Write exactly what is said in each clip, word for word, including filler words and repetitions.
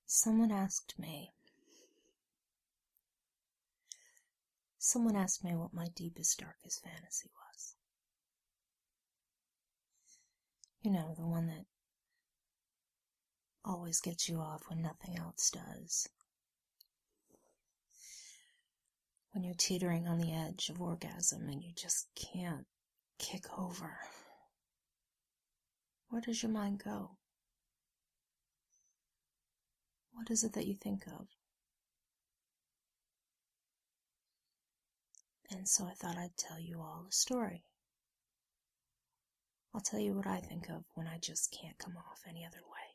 Someone asked me, someone asked me what my deepest, darkest fantasy was. You know, the one that always gets you off when nothing else does. When you're teetering on the edge of orgasm and you just can't kick over. Where does your mind go? What is it that you think of? And so I thought I'd tell you all a story. I'll tell you what I think of when I just can't come off any other way.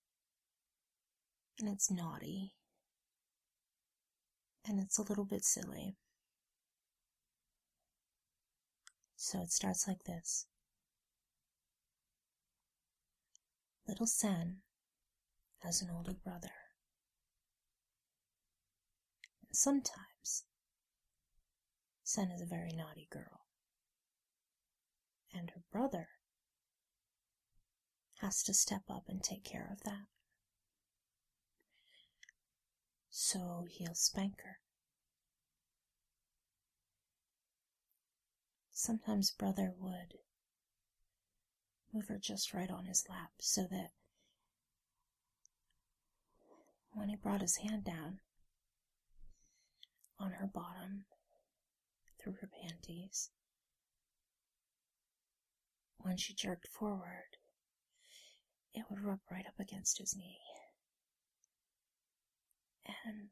And it's naughty. And it's a little bit silly. So it starts like this. Little Sen has an older brother. And sometimes Sen is a very naughty girl. And her brother has to step up and take care of that. So he'll spank her. Sometimes brother would move her just right on his lap so that when he brought his hand down on her bottom through her panties, when she jerked forward, it would rub right up against his knee. And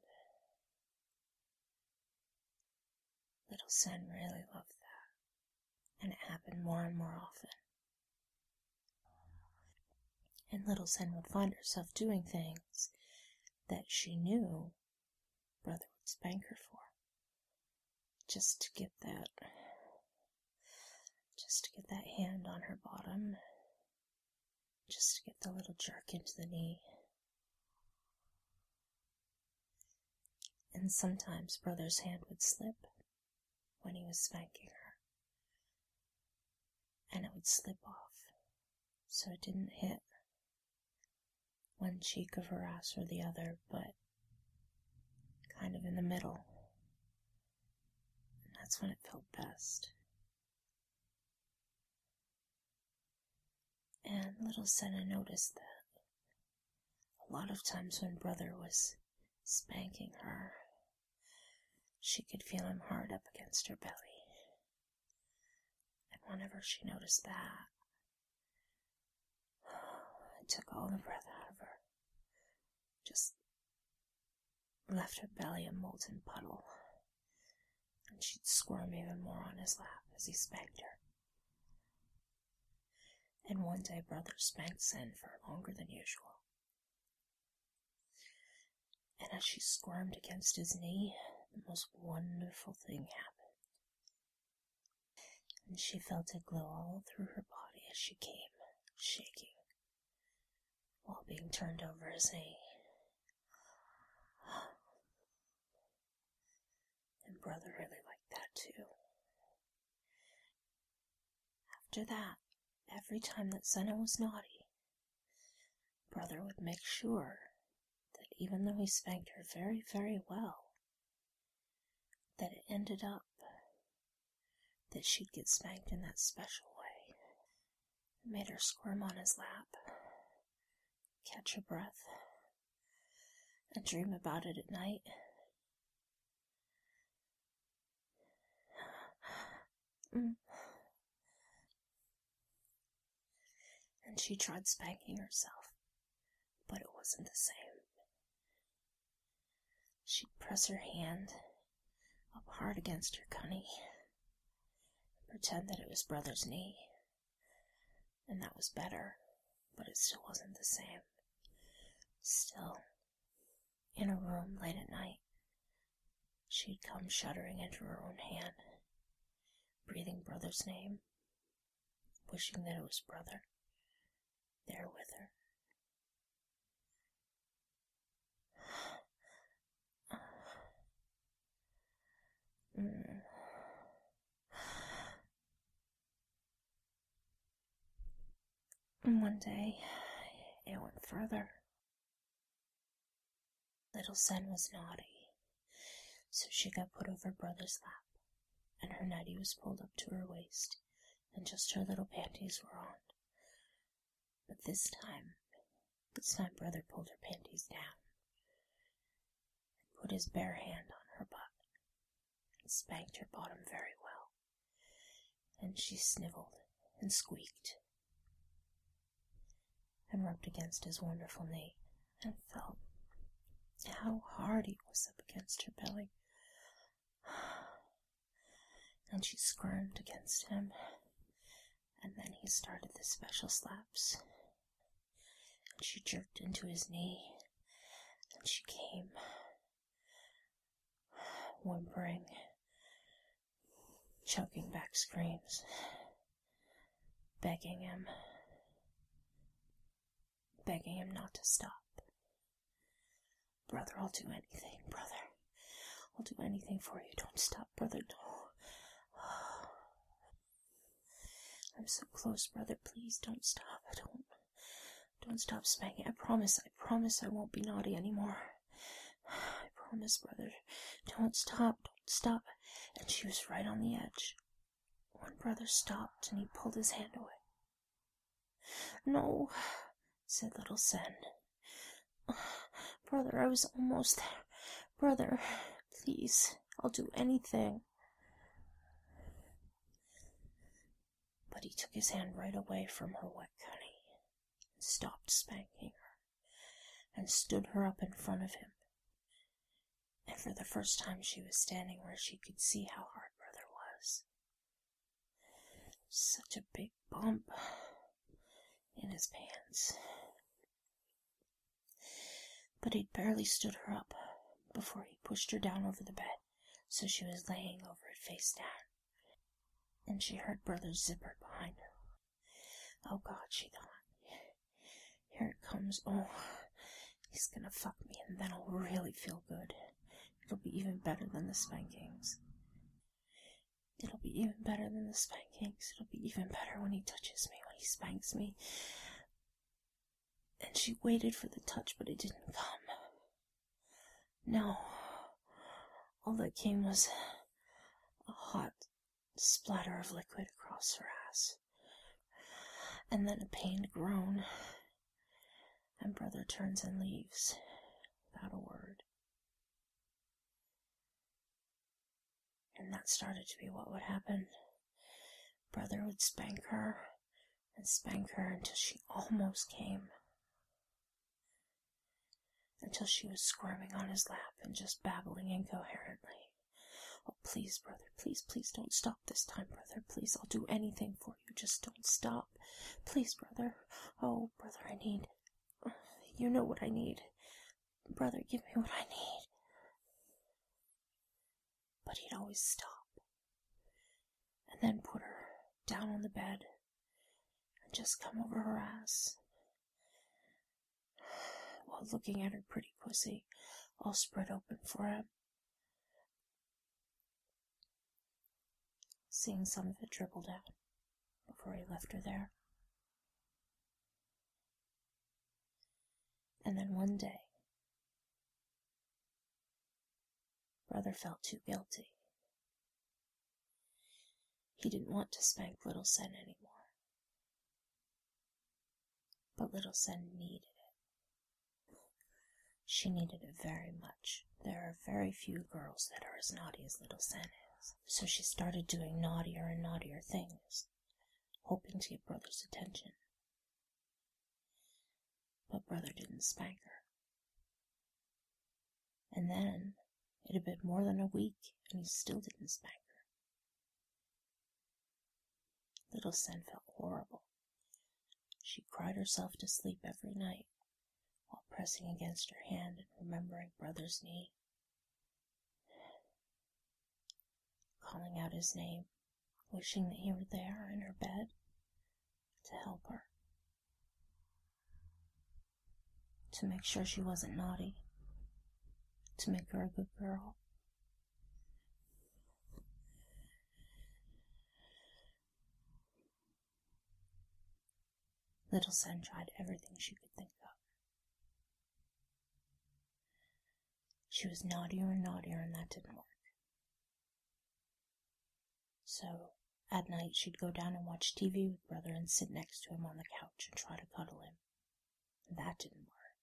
little Sen really loved that. And it happened more and more often. And little Sen would find herself doing things that she knew brother would spank her for. Just to get that, just to get that hand on her bottom. Just to get the little jerk into the knee. And sometimes brother's hand would slip when he was spanking her. And it would slip off, so it didn't hit one cheek of her ass or the other, but kind of in the middle. And that's when it felt best. And little Senna noticed that a lot of times when brother was spanking her, she could feel him hard up against her belly. And whenever she noticed that, it took all the breath out of her. Just left her belly a molten puddle. And she'd squirm even more on his lap as he spanked her. And one day brother spanked Sen for longer than usual. And as she squirmed against his knee, the most wonderful thing happened. And she felt it glow all through her body as she came, shaking, while being turned over his knee. And brother really liked that too. After that, every time that Senna was naughty, brother would make sure that even though he spanked her very, very well, that it ended up that she'd get spanked in that special way. It made her squirm on his lap, catch her breath, and dream about it at night. Mm. And she tried spanking herself, but it wasn't the same. She'd press her hand up hard against her cunny, pretend that it was brother's knee, and that was better, but it still wasn't the same. Still, in a room late at night, she'd come shuddering into her own hand, breathing brother's name, wishing that it was brother there with her. Mm. And one day, it went further. Little Sen was naughty, so she got put over Brother's lap, and her nightie was pulled up to her waist, and just her little panties were on. But this time, this time Brother pulled her panties down, and put his bare hand on her butt, and spanked her bottom very well, and she sniveled and squeaked, and rubbed against his wonderful knee, and felt how hard he was up against her belly. And she squirmed against him, and then he started the special slaps, and she jerked into his knee, and she came, whimpering, choking back screams, begging him, begging him not to stop. Brother, I'll do anything, brother. I'll do anything for you. Don't stop, brother, no. I'm so close, brother. Please don't stop. Don't, don't stop spanking. I promise, I promise I won't be naughty anymore. I promise, brother. Don't stop, don't stop. And she was right on the edge when Brother stopped and he pulled his hand away. No, said Little Sen. Brother, I was almost there. Brother, please, I'll do anything. But he took his hand right away from her wet cunny, and stopped spanking her, and stood her up in front of him. And for the first time she was standing where she could see how hard Brother was. Such a big bump in his pants. But he'd barely stood her up before he pushed her down over the bed, so she was laying over it face down. And she heard Brother's zipper behind her. Oh God, she thought. Here it comes. Oh, he's gonna fuck me, and then I'll really feel good. It'll be even better than the spankings. It'll be even better than the spankings. It'll be even better when he touches me, when he spanks me. And she waited for the touch, but it didn't come. No. All that came was a hot splatter of liquid across her ass, and then a pained groan, and Brother turns and leaves without a word. And that started to be what would happen. Brother would spank her and spank her until she almost came, until she was squirming on his lap and just babbling incoherently. Oh, please, brother, please, please don't stop this time, brother. Please, I'll do anything for you. Just don't stop. Please, brother. Oh, brother, I need... You know what I need. Brother, give me what I need. But he'd always stop, and then put her down on the bed and just come over her ass, while looking at her pretty pussy all spread open for him, seeing some of it dribble down before he left her there. And then one day, Brother felt too guilty. He didn't want to spank Little Sen anymore. But Little Sen needed it. She needed it very much. There are very few girls that are as naughty as Little Sen is. So she started doing naughtier and naughtier things, hoping to get Brother's attention. But Brother didn't spank her. And then it had been more than a week, and he still didn't spank her. Little Sen felt horrible. She cried herself to sleep every night, while pressing against her hand and remembering Brother's knee, calling out his name, wishing that he were there in her bed to help her, to make sure she wasn't naughty, to make her a good girl. Little Sen tried everything she could think of. She was naughtier and naughtier, and that didn't work. So, at night, she'd go down and watch T V with Brother and sit next to him on the couch and try to cuddle him. And that didn't work.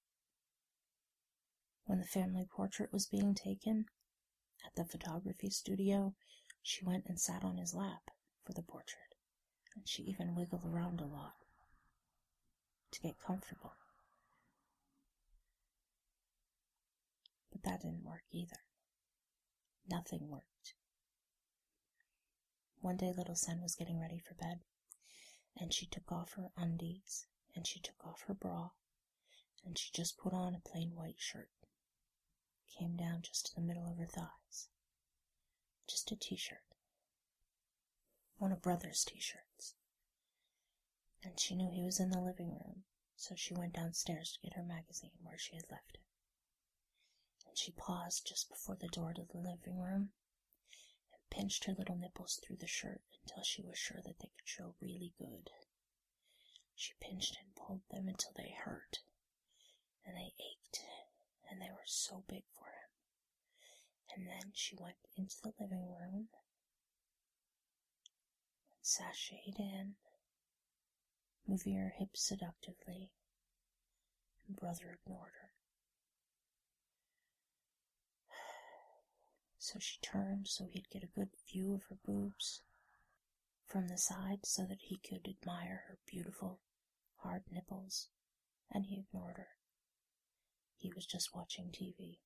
When the family portrait was being taken at the photography studio, she went and sat on his lap for the portrait, and she even wiggled around a lot to get comfortable. But that didn't work either. Nothing worked. One day little Sen was getting ready for bed, and she took off her undies, and she took off her bra, and she just put on a plain white shirt. Came down just to the middle of her thighs. Just a t-shirt. One of Brother's t-shirts. And she knew he was in the living room, so she went downstairs to get her magazine where she had left it. And she paused just before the door to the living room and pinched her little nipples through the shirt until she was sure that they could show really good. She pinched and pulled them until they hurt, and they ached, and they were so big for him. And then she went into the living room and sashayed in, moving her hips seductively, and Brother ignored her. So she turned so he'd get a good view of her boobs from the side so that he could admire her beautiful, hard nipples, and he ignored her. He was just watching T V.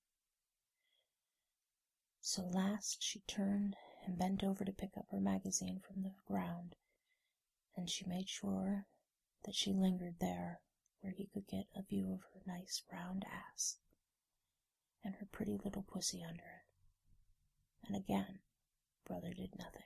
So last she turned and bent over to pick up her magazine from the ground, and she made sure that she lingered there where he could get a view of her nice round ass and her pretty little pussy under it. And again, Brother did nothing.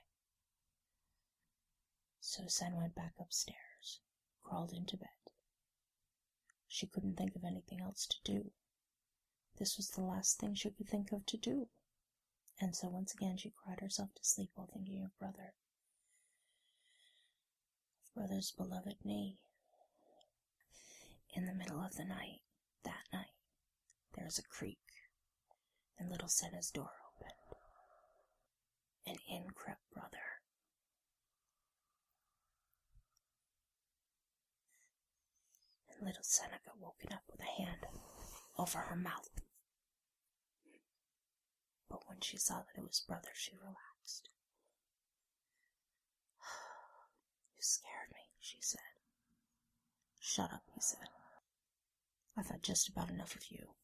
So Sen went back upstairs, crawled into bed. She couldn't think of anything else to do. This was the last thing she could think of to do. And so once again she cried herself to sleep while thinking of Brother. Of Brother's beloved knee. In the middle of the night, that night, there was a creak, and little Senna's door opened. And in crept Brother. And little Senna got woken up with a hand over her mouth. But when she saw that it was Brother, she relaxed. You scared me, she said. Shut up, he said. I've had just about enough of you.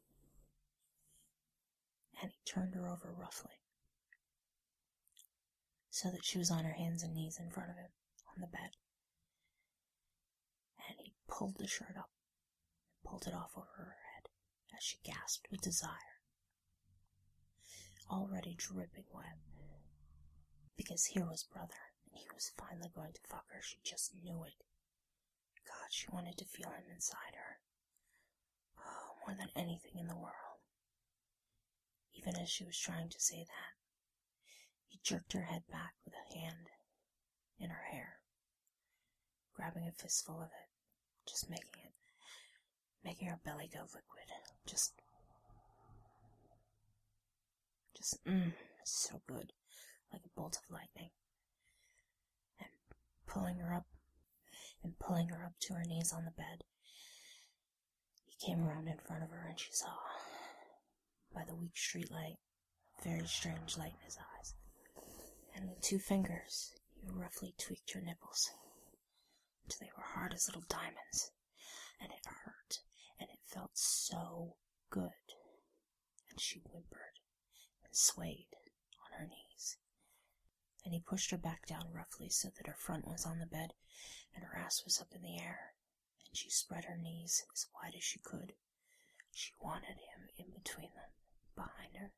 And he turned her over roughly, so that she was on her hands and knees in front of him on the bed. And he pulled the shirt up and pulled it off over her head as she gasped with desire, already dripping wet. Because here was Brother, and he was finally going to fuck her. She just knew it. God, she wanted to feel him inside her. Oh, more than anything in the world. Even as she was trying to say that, he jerked her head back with a hand in her hair, grabbing a fistful of it, just making it, making her belly go liquid. Just, just, mmm, so good, like a bolt of lightning. And pulling her up, and pulling her up to her knees on the bed, he came around in front of her, and she saw, by the weak street light, a very strange light in his eyes. And with two fingers, he roughly tweaked her nipples until they were hard as little diamonds, and it hurt, and it felt so good. And she whimpered and swayed on her knees. And he pushed her back down roughly so that her front was on the bed and her ass was up in the air, and she spread her knees as wide as she could. She wanted him in between them, behind her.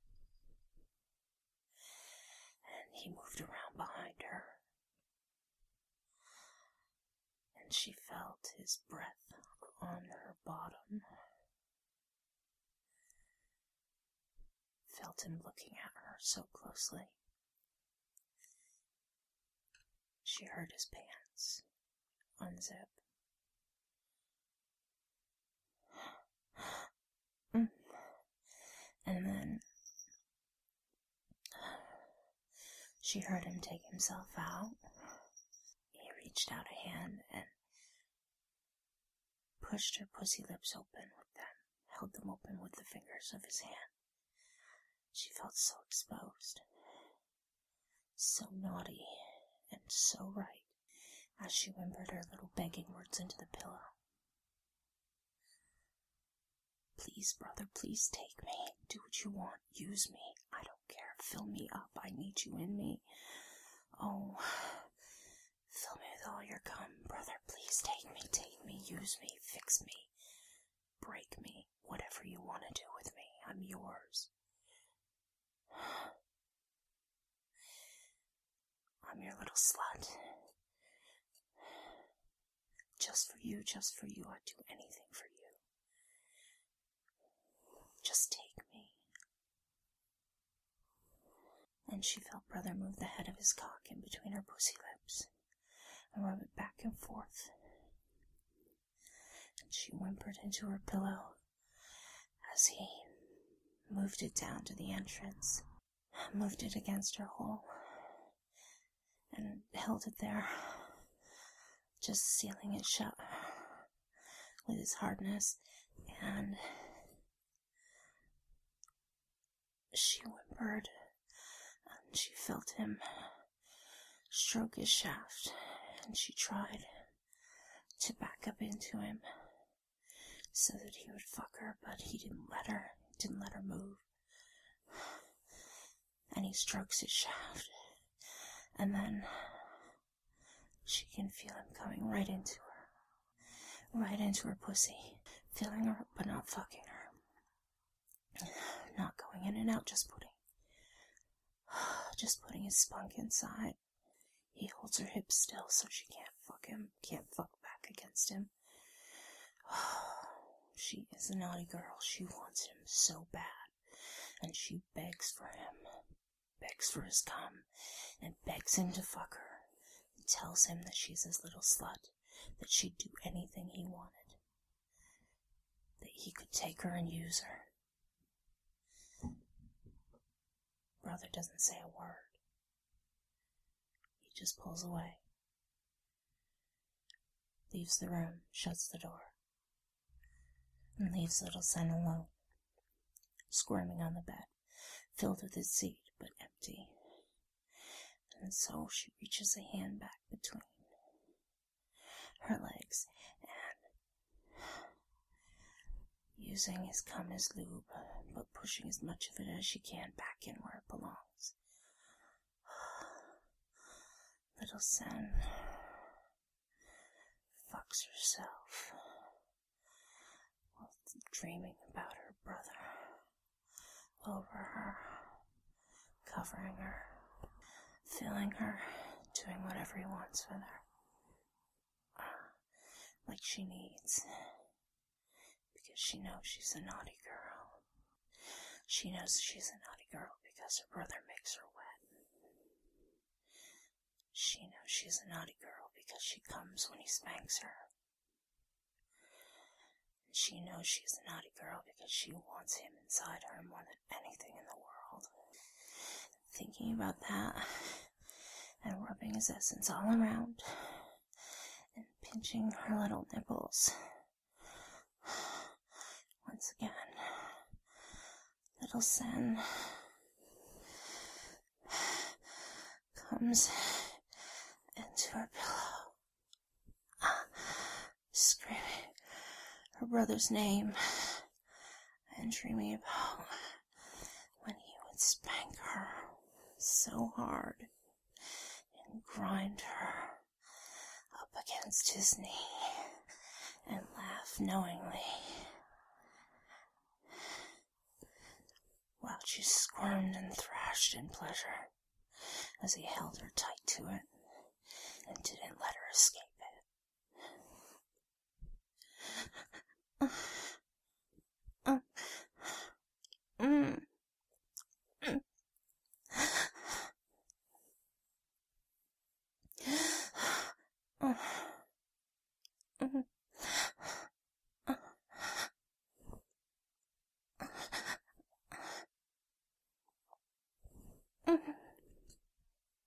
And he moved around behind her, and she felt his breath on her bottom, felt him looking at her so closely. She heard his pants unzip. Mm. She heard him take himself out. He reached out a hand and pushed her pussy lips open with them, held them open with the fingers of his hand. She felt so exposed, so naughty, and so right, as she whimpered her little begging words into the pillow. Please, brother, please take me. Do what you want. Use me. I don't care. Fill me up. I need you in me. Oh, fill me with all your cum. Brother, please take me. Take me. Use me. Fix me. Break me. Whatever you want to do with me. I'm yours. I'm your little slut. Just for you, just for you. I'd do anything for you. Just take me. And she felt brother move the head of his cock in between her pussy lips and rub it back and forth. And she whimpered into her pillow as he moved it down to the entrance, moved it against her hole, and held it there, just sealing it shut with his hardness. And she whimpered, and she felt him stroke his shaft, and she tried to back up into him so that he would fuck her, but he didn't let her, didn't let her move. And he strokes his shaft, and then she can feel him coming right into her, right into her pussy, feeling her but not fucking her. Not going in and out, just putting, just putting his spunk inside. He holds her hips still so she can't fuck him, can't fuck back against him. She is a naughty girl. She wants him so bad, and she begs for him, begs for his cum, and begs him to fuck her, and tells him that she's his little slut, that she'd do anything he wanted, that he could take her and use her. Brother doesn't say a word. He just pulls away, leaves the room, shuts the door, and leaves little Sen alone, squirming on the bed, filled with his seed, but empty. And so she reaches a hand back between her legs and, using his cum as lube, but pushing as much of it as she can back in where it belongs. Little Sen fucks herself while dreaming about her brother over her, covering her, filling her, doing whatever he wants with her, like she needs. Because she knows she's a naughty girl. She knows she's a naughty girl because her brother makes her wet. She knows she's a naughty girl because she comes when he spanks her. And she knows she's a naughty girl because she wants him inside her more than anything in the world. Thinking about that, and rubbing his essence all around, and pinching her little nipples. Once again, little Sen comes into her pillow, screaming her brother's name and dreaming about when he would spank her so hard and grind her up against his knee and laugh knowingly while she squirmed and thrashed in pleasure as he held her tight to it and didn't let her escape it. Uh, uh, mm, mm. Uh, mm, uh, mm.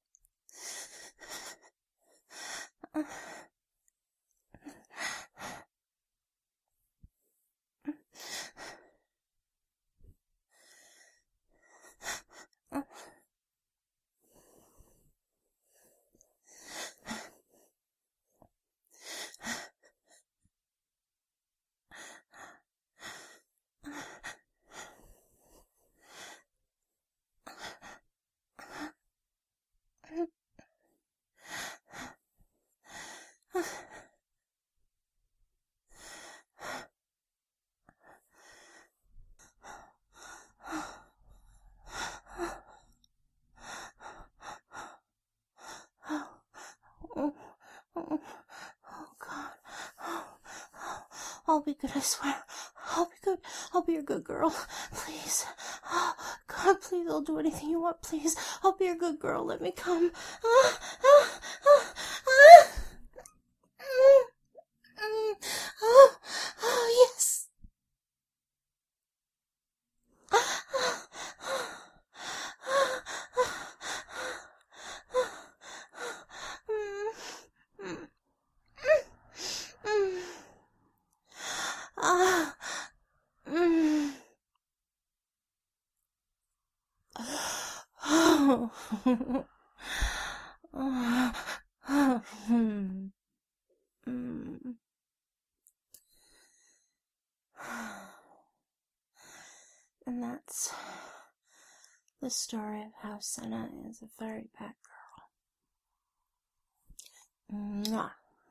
I'll be good, I swear. I'll be good. I'll be your good girl. Please. Oh, God, please, I'll do anything you want, please. I'll be your good girl. Let me come. Ah, ah, ah, ah. Mm, mm. Oh, oh, yes. Ah, mm. Oh. Oh. Mm. Mm. And that's the story of how Senna is a very bad girl. Mwah.